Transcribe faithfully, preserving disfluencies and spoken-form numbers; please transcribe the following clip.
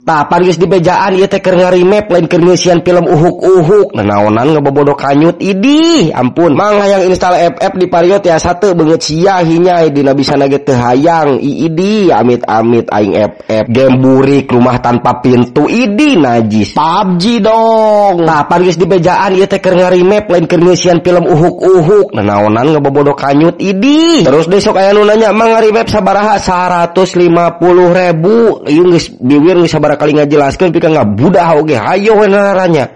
Tah pan geus dibejaan ieu teh keur ngarimep lain keur ngeusian film uhuk-uhuk. Nanaonan ngebobodo kanyut idih. Ampun, mang hayang install F F di Vario tiasa teu beungeut sia hinyai dina bisana ge teu hayang. Idih amit-amit aing F F. Game burik rumah tanpa pintu idih najis. P U B G dong. Tah pan geus dibejaan ieu teh keur ngarimep lain keur ngeusian film uhuk-uhuk. Nanaonan ngebobodo kanyut idih. Terus besok aya nu nanya mang ngarimep sabaraha? seratus lima puluh ribu. Ieu geus biwir geus sabaraha kali ngajelaskeun pika ngabudah oge hayo we naranya.